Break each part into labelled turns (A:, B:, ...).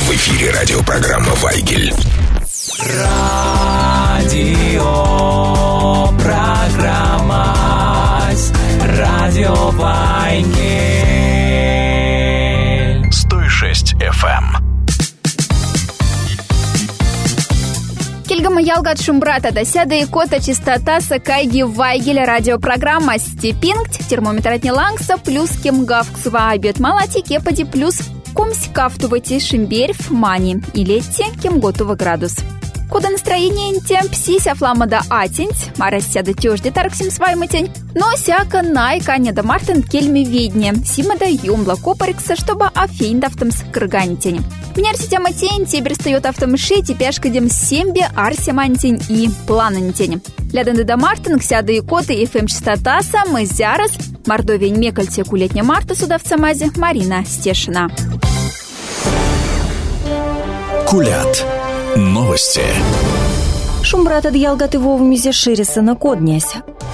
A: В эфире радиопрограмма «Вайгель».
B: Радиопрограмма «Радио Вайгель».
A: 106 FM.
C: Кельгама ялгат шумбрата досяда и кота чистота сакайги Вайгель радиопрограмма степинgt термометратни лангса плюс кемгавксва обед малати кепади плюс комсь кафтувати шимберв мани и летти кемготува градус. Кода настроение темп сися фламада атинть, марастяда тёжди тарксим свайматень, но сяка найка не да мартен кельми ведне, симада юмла копарикса, чтобы афейн давтамс крганитень. Меня система тень, тебе растает автомыши, тепешка дем сембе, арсемантень и планантень. Ляден да мартен, ксяда и коты и фм частотаса, мы зярас, мордовень мекальте кулетня марта судавца мази, Марина Стешина.
A: Кулят. Новости.
D: Шумбрат от ялгаты вовмизе шириса на коднясь.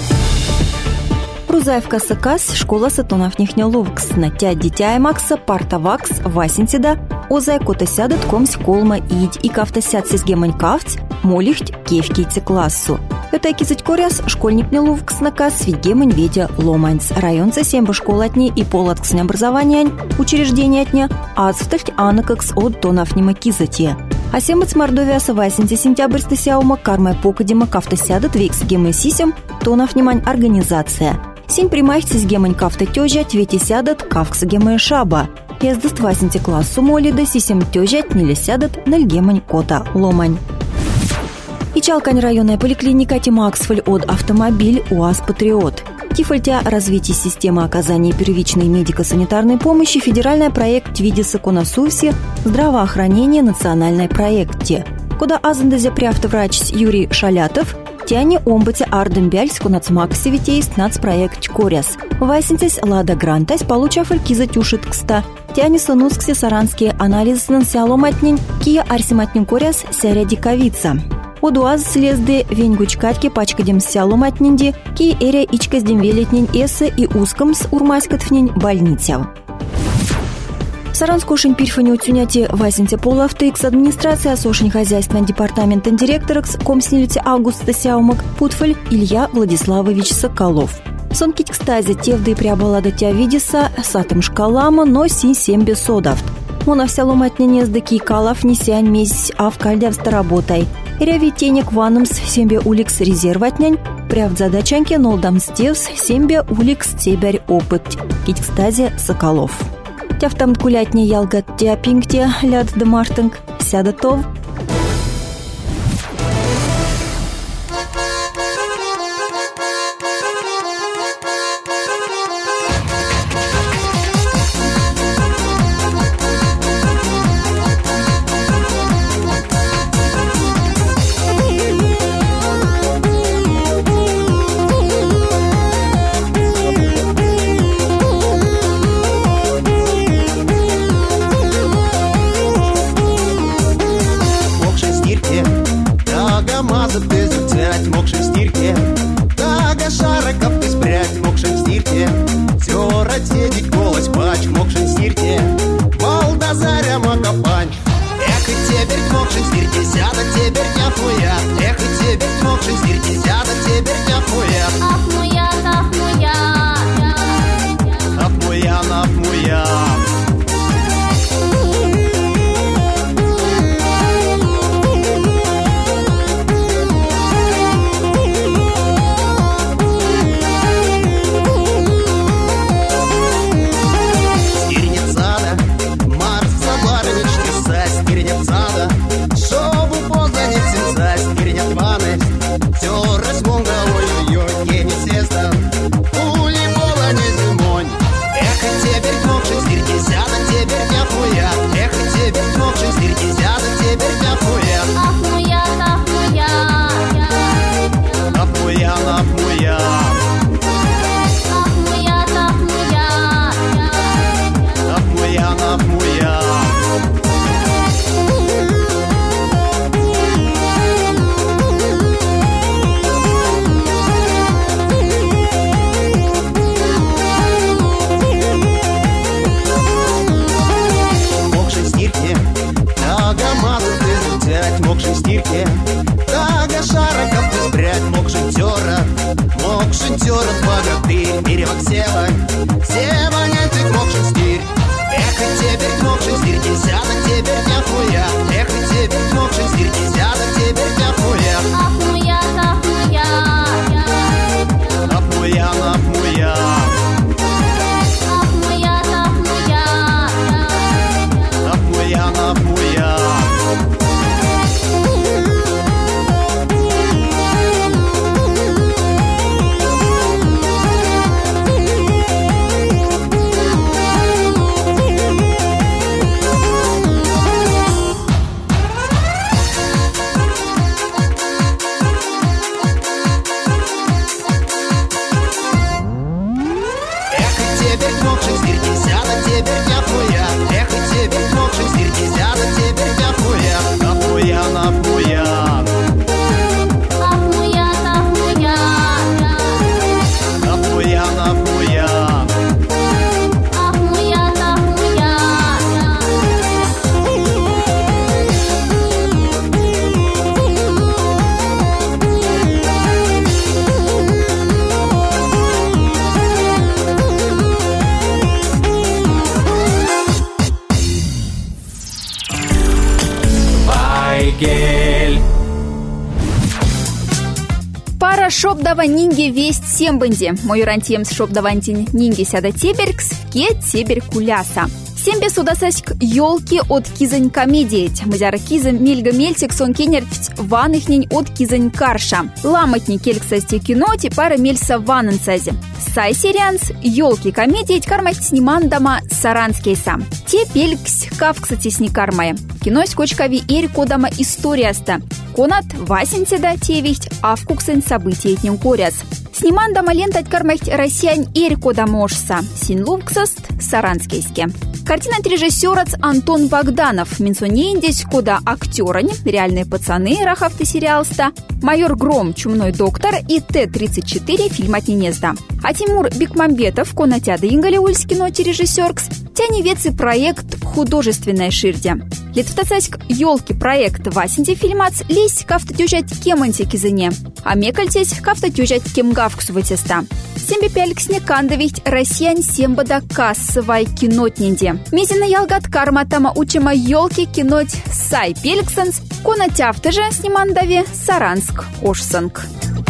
D: Рузаевка сакас, школа сатунафнихня лувкс, натя дитя макса, парта вакс, васинтида, озай кота сядет комсь колма идь и кафта сяд сизгемань кафц, молихть кевкийце классу. Это кизать коряс, школьник не лувкс наказ, свидгемань ведя ломанц. Районца семба школа от ней и полаткс образования, учреждения от ней, а отстальть анакакс от тонафнима кизатье. А семец мордовиаса васинте сентябрьста сяума кармай покадима кафта сядет векс гемы сисем, тонафнимань организация. Сим примахти с гемань кафта тёжа твети сядет кавкс гемы шаба. Ездаст васинте классу моли да сисем тёжа тнили сядет наль гемань кота ломань. Ичалкань районная поликлиника Тимаксфаль от автомобиль УАЗ «Патриот». Тифальтя развитие системы оказания первичной медико-санитарной помощи федеральный проект видится коносурсе здравоохранение национальной проекте. Куда азандазя приавтоврач Юрий Шалятов, тяне омбате ардембяльс конацмаксивитейс нацпроект коряс. Вайсинтесь лада грантась получав алькиза тюшит кста. Тяне санусксе саранские анализы нансяломатнень, кия арсиматнень коряс сяря диковица. Удуаз слезды веньгучкатки пачкадем сяломатненди, ки эря ичказдем велетнень эссе и узкомс урмаськатфнень больницяв. Саранскую шинпирфаню тюняти васинте полавтыкс администрация сошень хозяйственного департамента директоракс комснилите Августа Сяумак Путфаль Илья Владиславович Соколов. Сонкить кстази тевды приобалада тя видиса сатым шкалама, но син сембе содавт. Мона всяломатнене сдаки калав несянь месяц авкальдявста работай. Рявитенек ванамс сембе уликс резерватнянь, пряв задачанке нолдамстевс сембе уликс тебярь опыт. Кить кстази Соколов. Тяфтам кулятне ялгат тяпингте ляд да мартынг сядатов.
E: реке. Тага шариков ты спрять мог шентеров богатырь, миревок сева. Сева нетик мокшин стирь. Эх, и теперь мокшин стирь, десяток теперь нихуя. Эх, и теперь мокшин стирь, десяток теперь нихуя.
F: Ах, муя, ах, муя.
E: Ах, муя, ах, муя.
F: Ах, муя, ах, муя.
E: Ах, муя, ах, муя.
C: Пара шопдава нинги весть сембенди. Мой рантиемс шопдавантин нинги сяда теберкс, ке тебер куляса. Сембе судасаськ ёлки от кизань комедиять. Мазяра кизам мельга мельтик сон кенерфть ваныхнень от кизань карша. Ламатни кельксасти киноти пара мельса ванансази. Сай серианс ёлки комедиять кармать снимандама саранскейса. Те пелькс кавкса тесни кармая. Кинось кочкави эрь кодама историяста. Конат васенседа тевихть авкуксын событиетнем коряс. Снимандама лентать кармать россиян эрь кодамошса. Синлувксаст саранскейске. Картина от режиссера Антон Богданов. Минсонеиндесь кода актерань, реальные пацаны, рахавты сериалста, майор Гром, чумной доктор и Т-34 фильм от Ненезда. А Тимур Бекмамбетов, конатяда ингалеульс киноти режиссеркс, тяневецы проект художественная ширдя. Литвтасаськ ёлки проект васенти фильмац лесь кафтатюжать кеманти кизыне, а мекальтесь кафтатюжать кемгавкс вытеста. Сембе пяльксне кандавить россиян сембада кассовай кинотнинде. Мизина ялгат карматама учима ёлки киноть сай пельксенс, конатявты же снимандави Саранск ошсанг.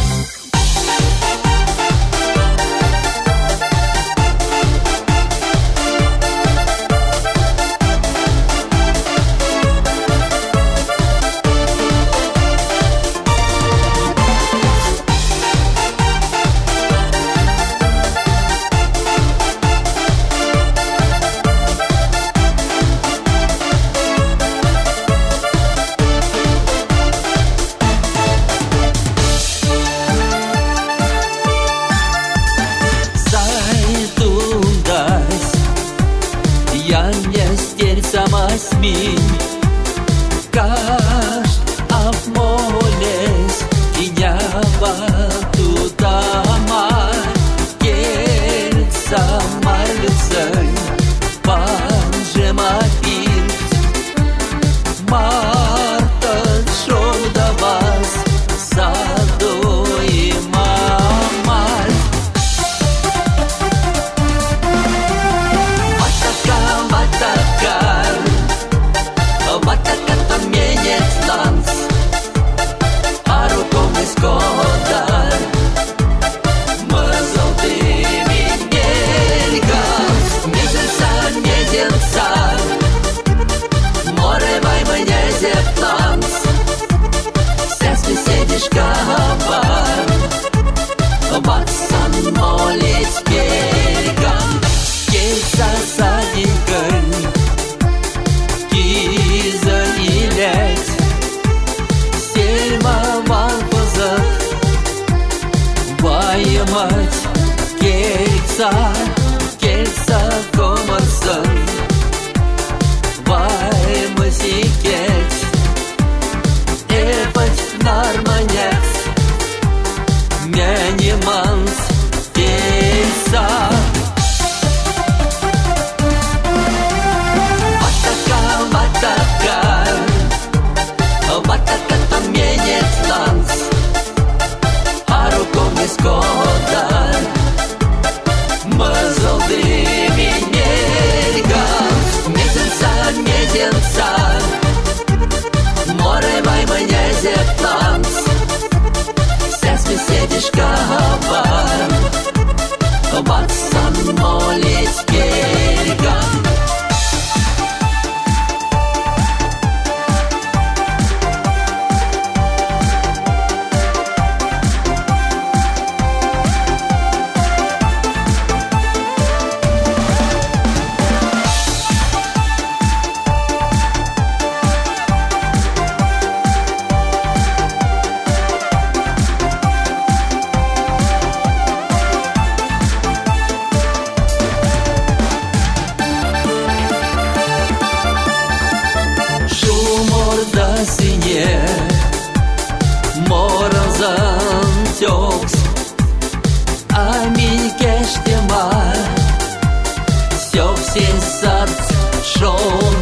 B: Сми каш авмолес инява тутама кельца мальцей панжема пинт марта шодавас саду и мамаль ватака Ватаката менец ланс, а руком из года мазал ты минельга, месяца,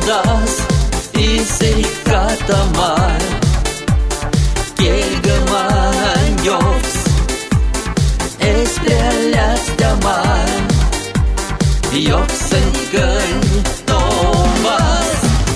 B: sas Isei katamar Kelgaman joks Es prelat damar Joksen gön Thomas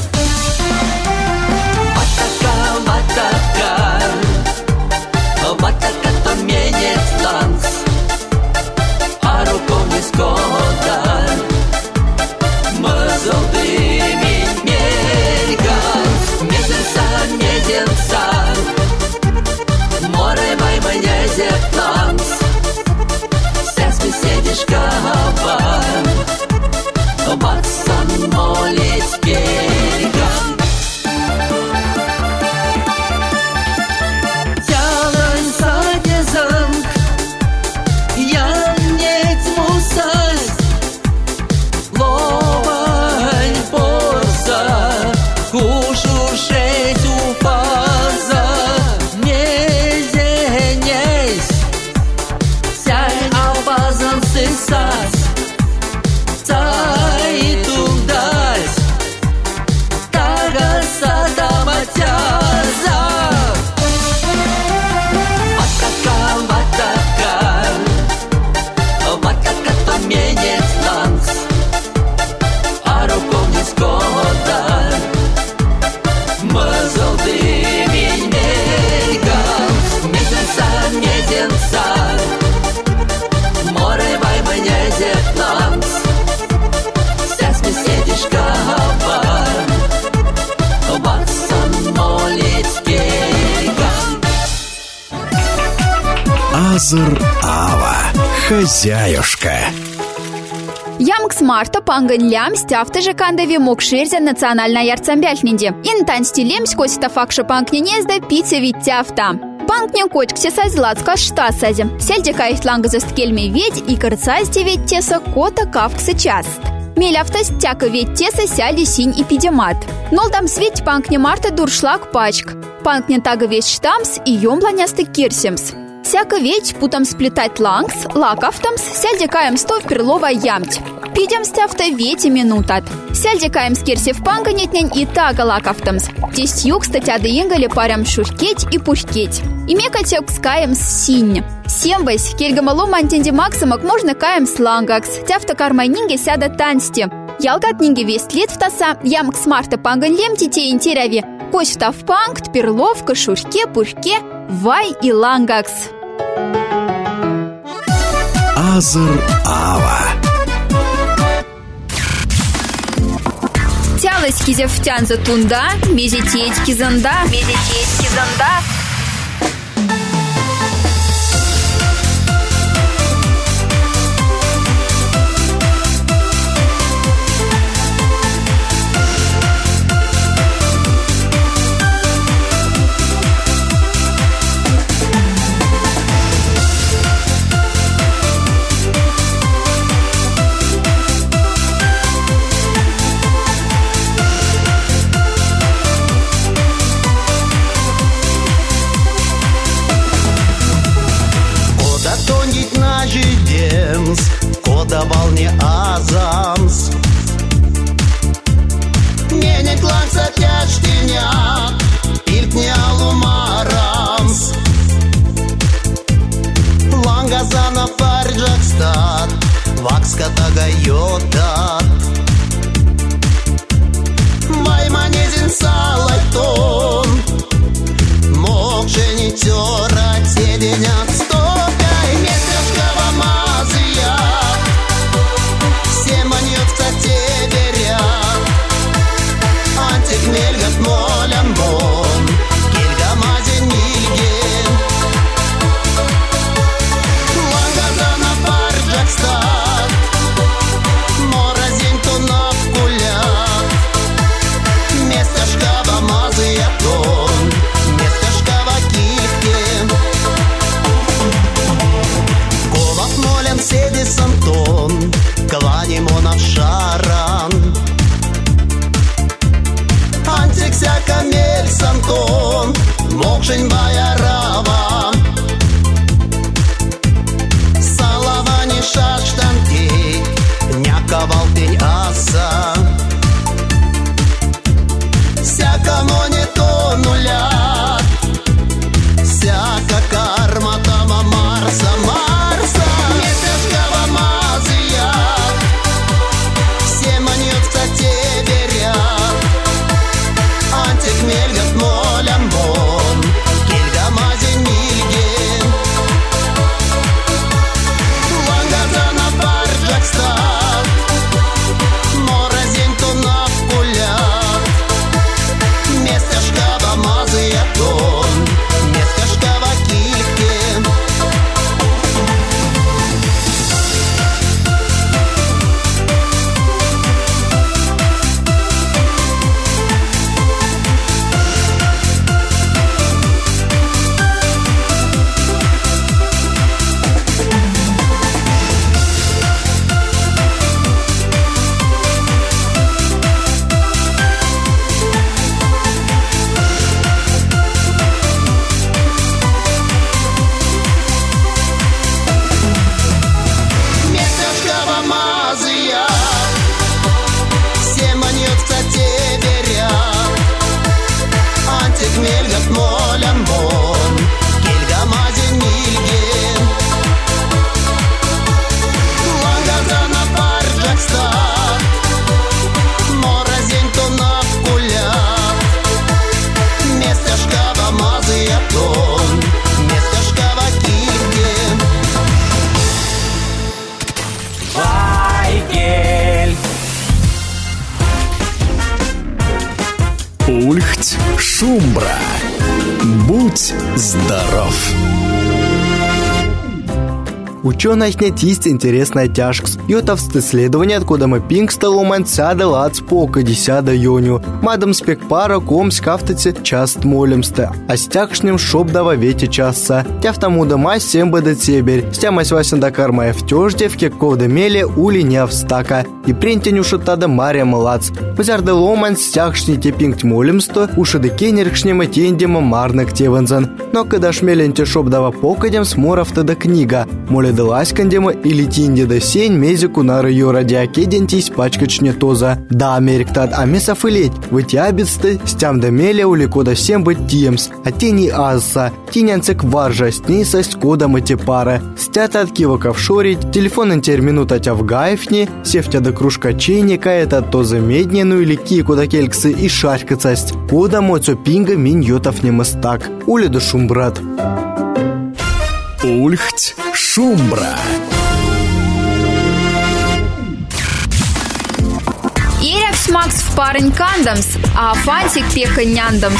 B: Mataka to mieniec lanc A ruką nie skodan Măzăldi mi-mergan Miezensa More mai mănezec lanc Seas mi sediš kavan Vatsan molic bergan
A: Азыр Ава, хозяюшка.
C: Ямкс марта пангынлям стяфты же кандаве мокширзе национальная ярцамбяльнинде. Интан стилемс косита факша панкненезда пицца виттяфта. Панкнен кочксе сазлацка штасазе. Сельде кайхтланга засткельме ведь и карцасте ведь теса кота кавксы част. Меляфта стяка ведь теса сяли синь и пидемат. Нолдам свет панкне марта дуршлаг пачк. Панкне тага весь штамс и ёмланясты кирсимс. Всяко ведь путам сплетать лангс, лакавтамс, сельдекаем стов перлова ямть. Пидем стяфта ведь и минутат. Сельдекаем скирсив панганетнень и тага лакавтамс. Тесть юг статяды ингали парям шуркеть и пушкеть. И мекатек скаем синь. Семвайс, кельгамало мантенди максимок можно каем слангакс. Тяфта кармайнинге сяда тансти. Ялгат нинге вест лет в таса, ямкс марта панганлем тите интеряви. Кость в панкт, перловка, шурке, пушке, вай и лангакс.
A: Азыр Ава.
C: Тялась кизев тянза тунда, мезететь кизанда.
E: Кода волне азамс Менек ланса тяжкиня Илтня лумарамс Лангазана парджакстат Вакската гайотат Вайманезин салайтон Мокшени тёра седенят стопяй Местешкова мазия Все маньёвца теберят Антик мельгат молям бон Кельгамазин мильген Лангазана парджакстат Моразин тунав кулят Местешкова мазия тон Местешкова килькен Ковак молям седис Антон Кванимонов шаран Антик всяка мель Антон Мокшень баярава Салавани шаштантей Няковал пень аса
A: Ульхть Шумбра. Будь здоров!
G: Ученых нет есть интересная тяжкс. Йотовст исследование, откуда мы пингстал сяда лац пока 10 юню. Мадам спекпара комс кафтаце част молимсте. А стякшнем шоп дава вети часа. Тя в тому дома сем бэдэ цеберь. Стямась васен да кармая в тёжде, в кекков да меле ули не встака. И принтень ушатада Мария молац. Позярда ломан стякшни те пингт молимсто, ушады кенеркшнема тендема марнак тевензан. Но когда шмеленте шоп дава покадем сморовта да книга. Моле Деласькандема или тинде да сень мезику на райо радиакедентись пачкачне тоза. Да, америктад, а месофылеть. Вытябисты, стям да меля улико да всем быть тиемс. А тени азса, тинянцек варжа, снисость кода матепара. Стята от кивока вшорить, телефон интер минута тя в гаевни, севтя да кружка чейника, это тоза меднену или кику да кельксы и шарькацасть. Кода моцо пинга миньотов не мастак. Ули да шумбрат.
A: Ульхть Шумбра.
C: Ирекс Макс в парень кандамс, а фантик пека няндамс.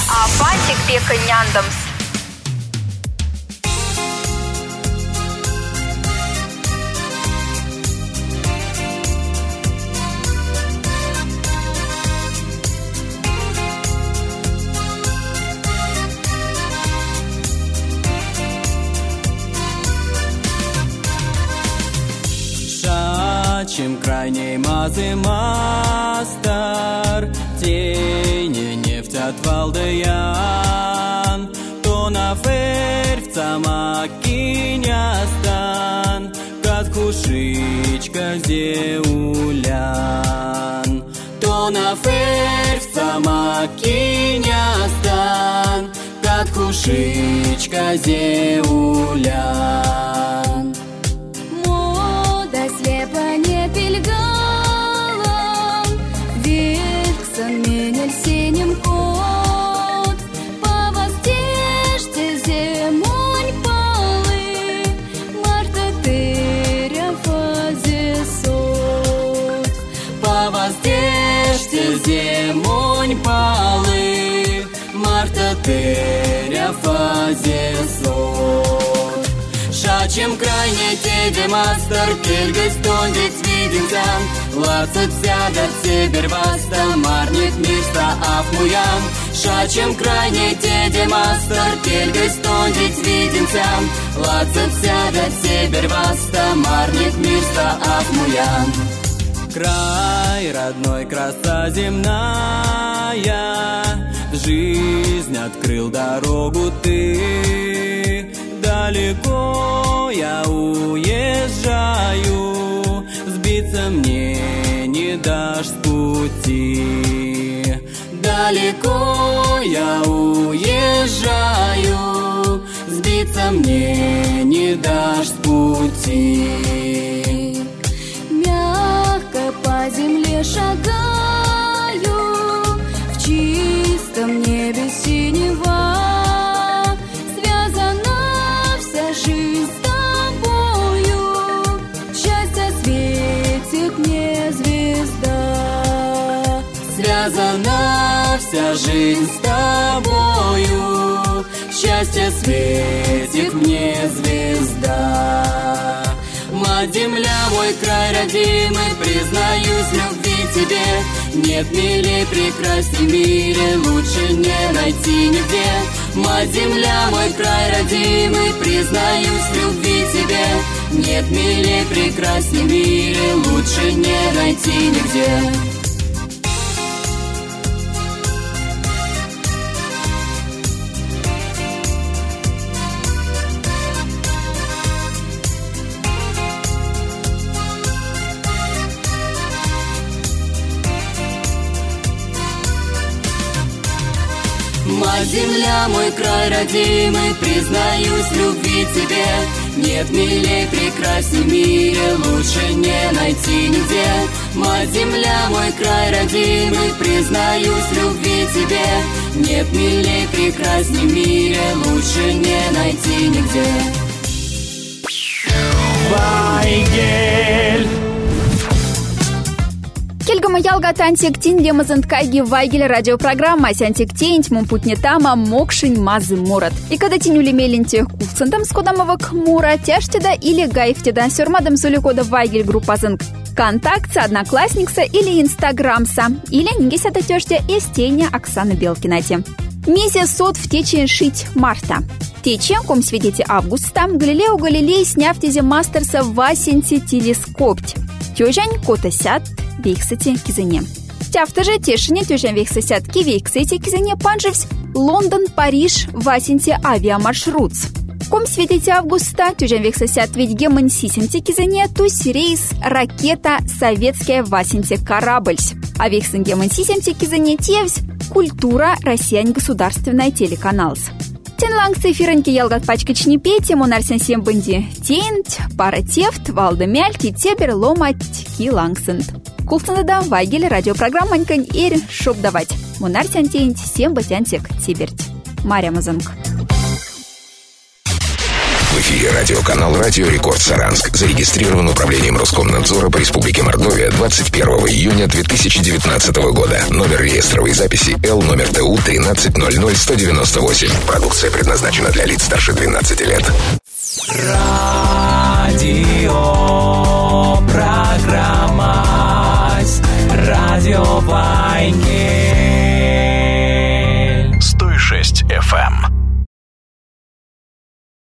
H: Чем крайней мазы мастер, тени нефть от Валдаян, то на фервца макинястан, как кушичка зеулян, то на фервца макинястан, как кушичка зеулян.
F: Не пельгалом, вексан менель синим кот, по воздежде зимонь полы, марта тыря фазе сот.
H: По воздежде зимонь полы, марта тыря фазе сот. Шачем крайне тебе мастер, кельгас тондец видимся, лацат сядат север васта, марнит мирста афмуям. Шачем крайне тебе мастер, кельгас тондец видимся, лацат сядат север васта, марнит мирста афмуям. Край родной, краса земная, в жизнь открыл дорогу ты. Далеко я уезжаю, сбиться мне не дашь с пути. Далеко я уезжаю, сбиться мне не дашь с пути.
F: Мягко по земле шагаю, в чистом небе синева. Жизнь с тобою, счастье светит мне звезда.
H: Связана вся жизнь с тобою, счастье светит мне звезда. Мать-земля, мой край родимый, признаюсь в любви тебе. Нет милей, прекрасней в мире, лучше не найти нигде. Мать-земля, мой край родимый, признаюсь в любви тебе. Нет милей, прекрасней в мире, лучше не найти нигде. Мать-земля, мой край родимый, признаюсь в любви тебе. Нет милей, прекрасней в мире, лучше не найти нигде. Мать-земля, мой край родимый, признаюсь в любви тебе. Нет милей, прекрасней в мире, лучше не найти нигде.
A: Вайгель.
C: Кельгама ялгат антиктин лемазанткайги вайгель радиопрограмма сянтиктень мумпутнетама мокшень мазы мурат. И когда тинюли меленте куцентам скодамовок мура тяжтеда или гайфтеда сюрмадам суликода вайгель группазанк ВКонтакте, Одноклассникса или Инстаграмса. Или нингесята тёжте эстеня Оксаны Белкинати. Месяц сот в тече шить марта. Тече, ком свидете августа, Галилео Галилей сняв-тезе мастерса васенти телескопть. Тёжань котосят вейксати кизене. Тяфта же тешине тёжань вейксасят вейксати кизене панжевсь Лондон, Париж, васенти авиамаршрут. Ком свидете августа, тёжань вейксасят ведь гемон сисенти кизене, тусь рейс ракета советская васенти корабльсь. А вейксан гемон сисенти кизене тевсь культура Россиян государственная телеканалс. Тенланг циференьки ялгат пачкачни пети, монарсен сембанди тент, пара тефт, валда мяльки, тебер, ломать, ки лангсент. Култанада вайгель радиопрограмманькань эрин шоп давать. Монарсен тент, сембатянтик, тиберть. Мария Мазанг.
I: В эфире радиоканал «Радио Рекорд Саранск». Зарегистрирован управлением Роскомнадзора по Республике Мордовия 21 июня 2019 года. Номер реестровой записи Л номер ТУ 1300198. Продукция предназначена для лиц старше 12 лет.
A: Радио